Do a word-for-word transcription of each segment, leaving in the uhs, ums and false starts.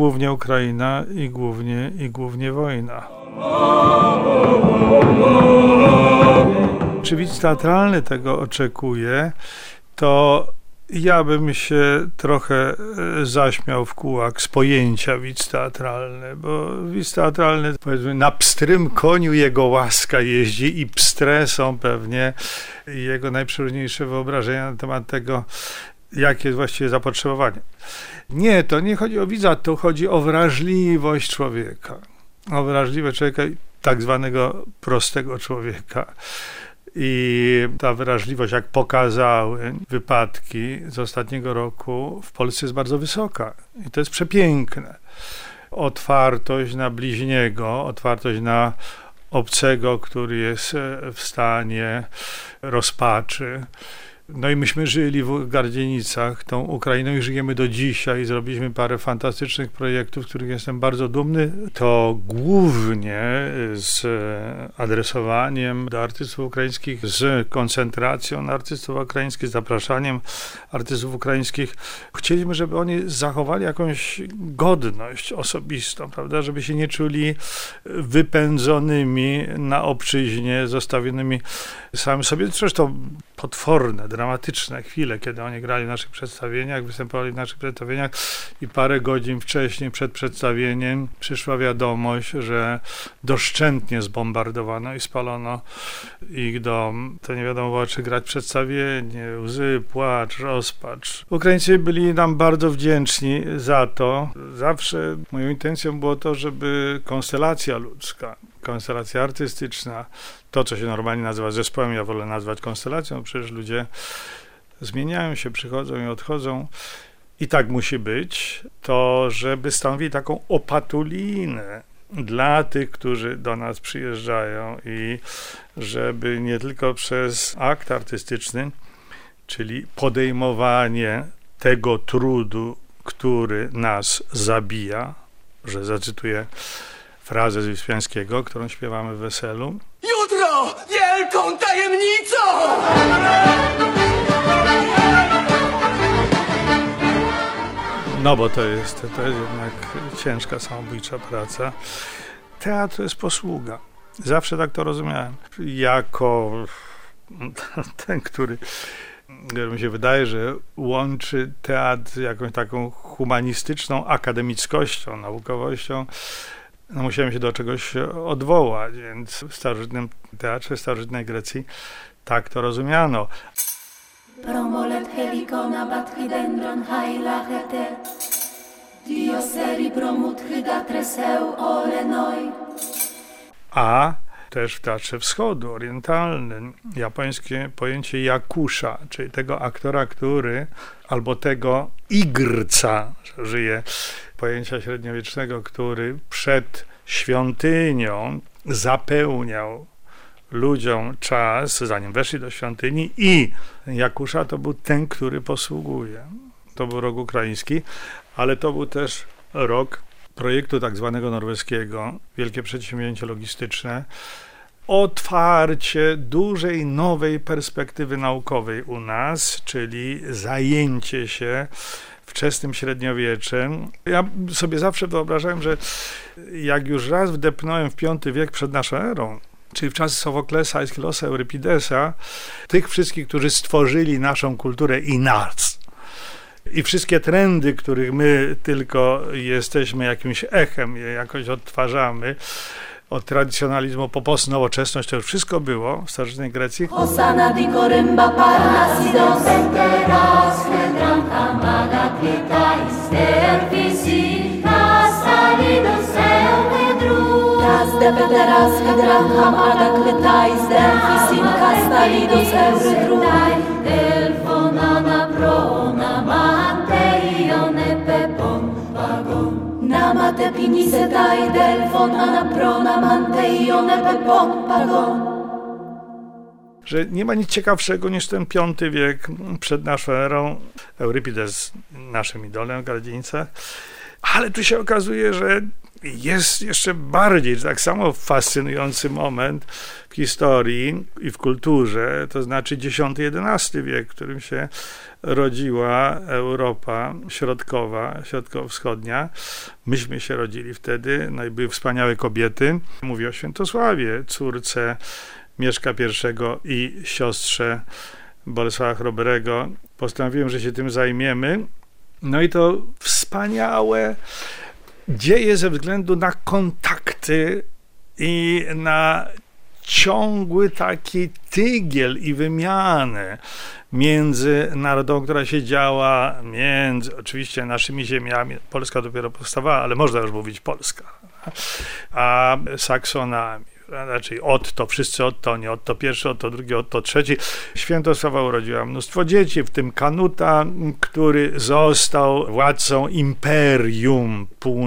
głównie Ukraina i głównie, i głównie wojna. Czy widz teatralny tego oczekuje, to ja bym się trochę zaśmiał w kółak z pojęcia widz teatralny, bo widz teatralny, powiedzmy, na pstrym koniu jego łaska jeździ i pstre są pewnie jego najprzeróżniejsze wyobrażenia na temat tego, jakie jest właściwie zapotrzebowanie. Nie, to nie chodzi o widza, to chodzi o wrażliwość człowieka. O wrażliwość człowieka, tak zwanego prostego człowieka. I ta wrażliwość, jak pokazały wypadki z ostatniego roku, w Polsce jest bardzo wysoka. I to jest przepiękne. Otwartość na bliźniego, otwartość na obcego, który jest w stanie rozpaczy. No i myśmy żyli w Gardzienicach tą Ukrainą i żyjemy do dzisiaj. Zrobiliśmy parę fantastycznych projektów, z których jestem bardzo dumny. To głównie z adresowaniem do artystów ukraińskich, z koncentracją na artystów ukraińskich, z zapraszaniem artystów ukraińskich. Chcieliśmy, żeby oni zachowali jakąś godność osobistą, prawda, żeby się nie czuli wypędzonymi na obczyźnie, zostawionymi sami sobie. Zresztą potworne, dramatyczne chwile, kiedy oni grali w naszych przedstawieniach, występowali w naszych przedstawieniach i parę godzin wcześniej, przed przedstawieniem, przyszła wiadomość, że doszczętnie zbombardowano i spalono ich dom. To nie wiadomo było, czy grać przedstawienie, łzy, płacz, rozpacz. Ukraińcy byli nam bardzo wdzięczni za to. Zawsze moją intencją było to, żeby konstelacja ludzka, konstelacja artystyczna, to, co się normalnie nazywa zespołem, ja wolę nazwać konstelacją, przecież ludzie zmieniają się, przychodzą i odchodzą i tak musi być, to żeby stanowili taką opatulinę dla tych, którzy do nas przyjeżdżają i żeby nie tylko przez akt artystyczny, czyli podejmowanie tego trudu, który nas zabija, że zacytuję frazę z Wyspiańskiego, którą śpiewamy w weselu. Jutro wielką tajemnicą! No bo to jest, to jest jednak ciężka, samobójcza praca. Teatr to jest posługa. Zawsze tak to rozumiałem. Jako ten, który, który mi się wydaje, że łączy teatr z jakąś taką humanistyczną akademickością, naukowością, no musiałem się do czegoś odwołać, więc w starożytnym teatrze, w starożytnej Grecji tak to rozumiano. Promolet helikona bathydendron hailachete dioseri promuthyda treseu olenoi. A też w Teatrze Wschodu, orientalnym, japońskie pojęcie jakusza, czyli tego aktora, który, albo tego igrca, że żyje pojęcia średniowiecznego, który przed świątynią zapełniał ludziom czas, zanim weszli do świątyni, i jakusza to był ten, który posługuje. To był rok ukraiński, ale to był też rok projektu tak zwanego norweskiego, wielkie przedsięwzięcie logistyczne, otwarcie dużej, nowej perspektywy naukowej u nas, czyli zajęcie się wczesnym średniowieczem. Ja sobie zawsze wyobrażałem, że jak już raz wdepnąłem w piąty wiek przed naszą erą, czyli w czasy Sofoklesa, Aeschylosa, Eurypidesa, tych wszystkich, którzy stworzyli naszą kulturę i nas, i wszystkie trendy, których my tylko jesteśmy jakimś echem, je jakoś odtwarzamy, od tradycjonalizmu po postnowoczesność, to już wszystko było w starożytnej Grecji. Namate pinise dai delfon anaprona manteione pepon pagon. Że nie ma nic ciekawszego niż ten piąty wiek przed naszą erą. Eurypides naszym idolem w Gardzienicach. Ale tu się okazuje, że jest jeszcze bardziej, tak samo fascynujący moment w historii i w kulturze, to znaczy dziesiąty jedenasty wiek, w którym się rodziła Europa środkowa, środkowo-wschodnia. Myśmy się rodzili wtedy, no i były wspaniałe kobiety. Mówię o Świętosławie, córce Mieszka I i siostrze Bolesława Chrobrego. Postanowiłem, że się tym zajmiemy. No i to wspaniałe dzieje ze względu na kontakty i na ciągły taki tygiel i wymianę międzynarodową, która się działa między oczywiście naszymi ziemiami. Polska dopiero powstawała, ale można już mówić Polska, a Saksonami. Raczej Otto, wszyscy Otto, nie Otto pierwszy, Otto drugi, Otto trzeci. Świętosława urodziła mnóstwo dzieci, w tym Kanuta, który został władcą imperium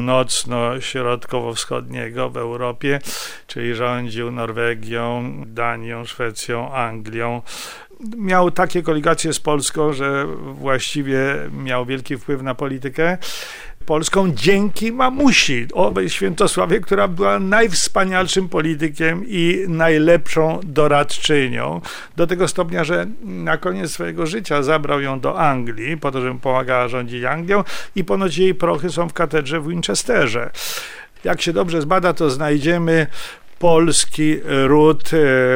północno-środkowo-wschodniego w Europie, czyli rządził Norwegią, Danią, Szwecją, Anglią. Miał takie koligacje z Polską, że właściwie miał wielki wpływ na politykę polską dzięki mamusi, owej Świętosławie, która była najwspanialszym politykiem i najlepszą doradczynią. Do tego stopnia, że na koniec swojego życia zabrał ją do Anglii, po to, żeby pomagała rządzić Anglią i ponoć jej prochy są w katedrze w Winchesterze. Jak się dobrze zbada, to znajdziemy polski ród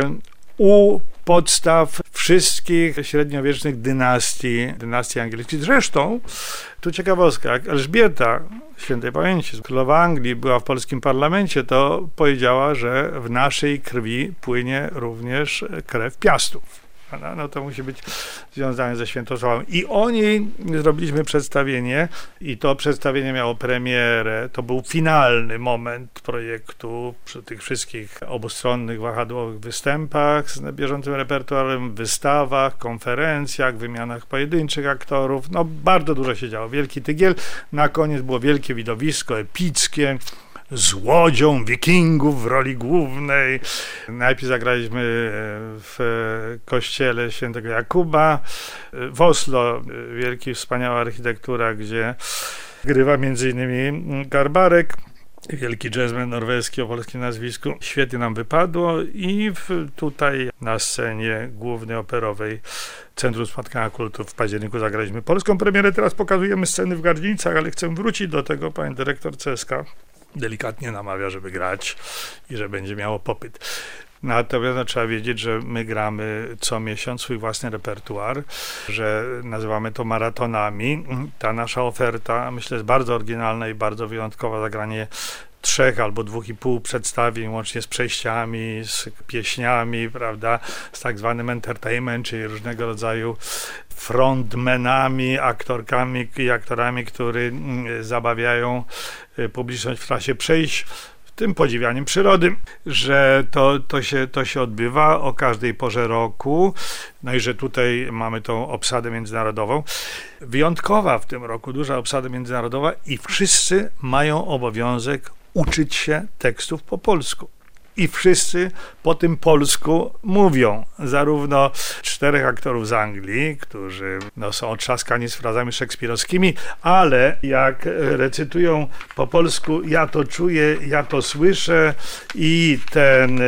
u podstaw wszystkich średniowiecznych dynastii, dynastii angielskich. Zresztą, tu ciekawostka, jak Elżbieta, świętej pamięci, królowa Anglii, była w polskim parlamencie, to powiedziała, że w naszej krwi płynie również krew Piastów. No, no to musi być związane ze Świętosławem. I o niej zrobiliśmy przedstawienie i to przedstawienie miało premierę. To był finalny moment projektu przy tych wszystkich obustronnych, wahadłowych występach z bieżącym repertuarem, wystawach, konferencjach, wymianach pojedynczych aktorów. No bardzo dużo się działo. Wielki tygiel. Na koniec było wielkie widowisko epickie, z łodzią wikingów w roli głównej. Najpierw zagraliśmy w kościele świętego Jakuba. W Oslo wielki, wspaniała architektura, gdzie grywa między innymi Garbarek, wielki jazzman norweski o polskim nazwisku. Świetnie nam wypadło i w, tutaj na scenie głównej operowej Centrum Spotkania Kultów w październiku zagraliśmy polską premierę. Teraz pokazujemy sceny w Gardzińcach, ale chcę wrócić do tego. Pani dyrektor Ceska delikatnie namawia, żeby grać i że będzie miało popyt. Natomiast no, trzeba wiedzieć, że my gramy co miesiąc swój własny repertuar, że nazywamy to maratonami. Ta nasza oferta, myślę, jest bardzo oryginalna i bardzo wyjątkowa. Zagranie trzech albo dwóch i pół przedstawień, łącznie z przejściami, z pieśniami, prawda, z tak zwanym entertainment, czyli różnego rodzaju frontmenami, aktorkami i aktorami, którzy zabawiają publiczność w czasie przejść, tym podziwianiem przyrody, że to, to, się, to się odbywa o każdej porze roku, no i że tutaj mamy tą obsadę międzynarodową. Wyjątkowa w tym roku, duża obsada międzynarodowa i wszyscy mają obowiązek uczyć się tekstów po polsku. I wszyscy po tym polsku mówią. Zarówno czterech aktorów z Anglii, którzy no, są otrzaskani z frazami szekspirowskimi, ale jak recytują po polsku ja to czuję, ja to słyszę i ten,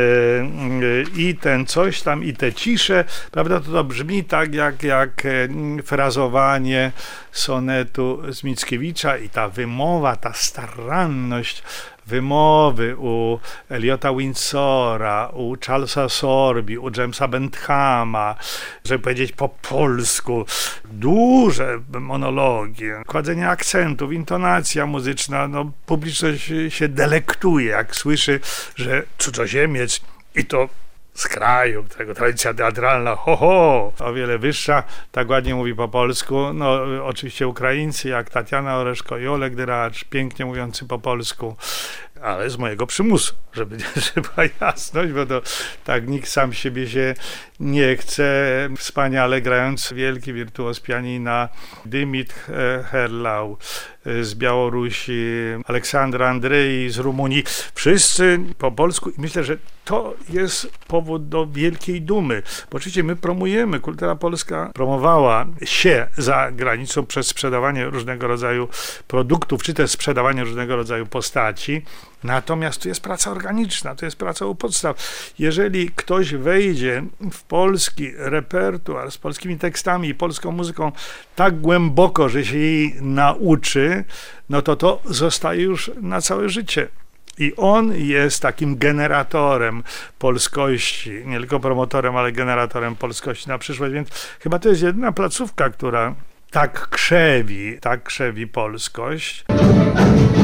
i ten coś tam, i te cisze, prawda, to, to brzmi tak jak, jak frazowanie sonetu z Mickiewicza i ta wymowa, ta staranność wymowy u Eliota Windsora, u Charlesa Sorby, u Jamesa Benthama, żeby powiedzieć po polsku, duże monologi, kładzenie akcentów, intonacja muzyczna, no publiczność się delektuje, jak słyszy, że cudzoziemiec i to z kraju, którego tradycja teatralna, ho, ho, o wiele wyższa, tak ładnie mówi po polsku. No oczywiście Ukraińcy, jak Tatiana Oreszko i Oleg Dyracz, pięknie mówiący po polsku, ale z mojego przymusu, żeby, żeby była jasność, bo to tak nikt sam siebie się nie chce. Wspaniale grając wielki wirtuoz pianina Dymit Herlau z Białorusi, Aleksandra Andrei z Rumunii, wszyscy po polsku i myślę, że to jest powód do wielkiej dumy, bo oczywiście my promujemy, kultura polska promowała się za granicą przez sprzedawanie różnego rodzaju produktów, czy też sprzedawanie różnego rodzaju postaci, natomiast tu jest praca organiczna, to jest praca u podstaw. Jeżeli ktoś wejdzie w polski repertuar z polskimi tekstami i polską muzyką tak głęboko, że się jej nauczy, no to to zostaje już na całe życie. I on jest takim generatorem polskości, nie tylko promotorem, ale generatorem polskości na przyszłość, więc chyba to jest jedyna placówka, która tak krzewi, tak krzewi polskość.